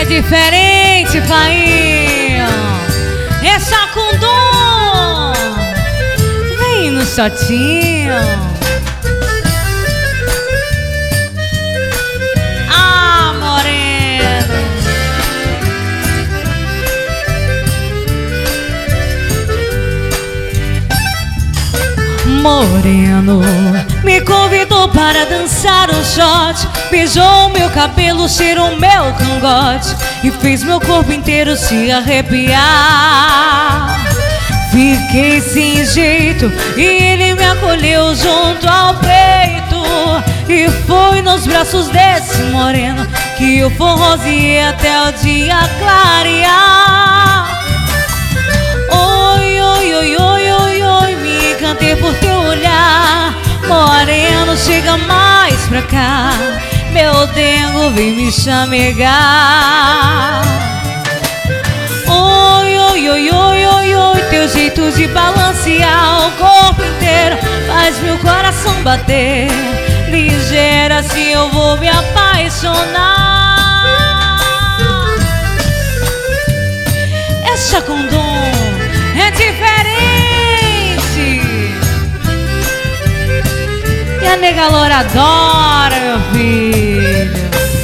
diferente, pai. É Chacundum. Vem no shotinho. Ah, moreno. Moreno me convidou para dançar um shot, beijou meu cabelo, cheirou meu cangote e fez meu corpo inteiro se arrepiar. Fiquei sem jeito e ele me acolheu junto ao peito, e foi nos braços desse moreno que eu forroseei até o dia clarear. Oi, oi, oi, oi, oi, oi, me encantei por teu olhar. Moreno, chega mais pra cá, meu dengo vem me chamegar. Oi, oi, oi, oi, oi, oi, teu jeito de balancear o corpo inteiro faz meu coração bater. Ligeira, assim eu vou me apaixonar. É Chacundum, é diferente. E a nega loura adora, meu filho.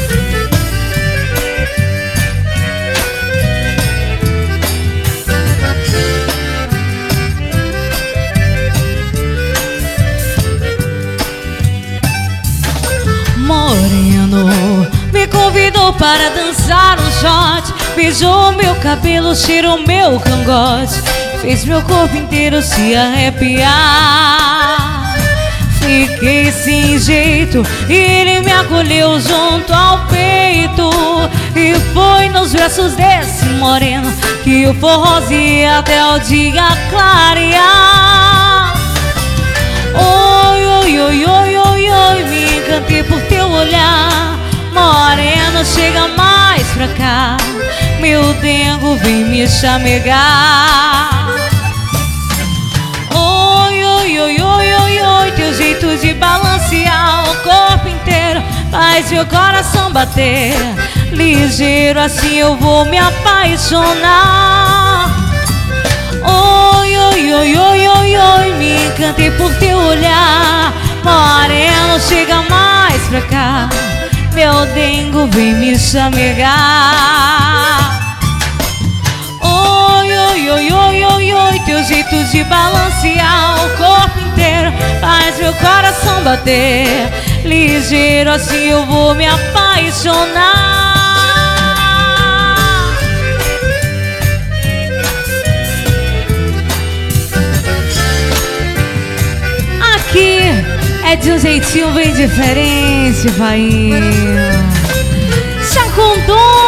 Moreno me convidou para dançar um shot, beijou meu cabelo, cheirou meu cangote, fez meu corpo inteiro se arrepiar. Fiquei sem jeito e ele me acolheu junto ao peito, e foi nos braços desse moreno que eu forroseei até o dia clarear. Oi, oi, oi, oi, oi, oi, me encantei por teu olhar. Moreno, chega mais pra cá, meu dengo vem me chamegar. Oi, oi, oi, oi, oi, oi, teu jeito de balancear o corpo inteiro faz meu coração bater. Ligeiro, assim eu vou me apaixonar. Oi, oi, oi, oi, oi, oi, me encantei por teu olhar. Moreno, chega mais pra cá, meu dengo vem me chamegar. Oi, oi, oi, oi, oi, oi, teu jeito de balancear o corpo inteiro faz meu coração bater. Ligeiro, assim eu vou me apaixonar. Aqui é de um jeitinho bem diferente, pai. Chacundum.